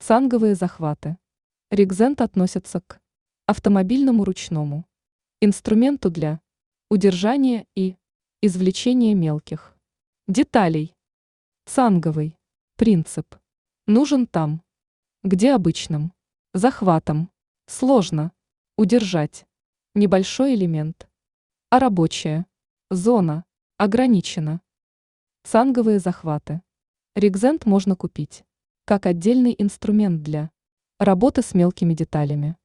Цанговые захваты. Ригзент относятся к автомобильному ручному инструменту для удержания и извлечения мелких деталей. Цанговый принцип нужен там, где обычным захватом сложно удержать небольшой элемент, а рабочая зона ограничена. Цанговые захваты. Ригзент можно купить как отдельный инструмент для работы с мелкими деталями.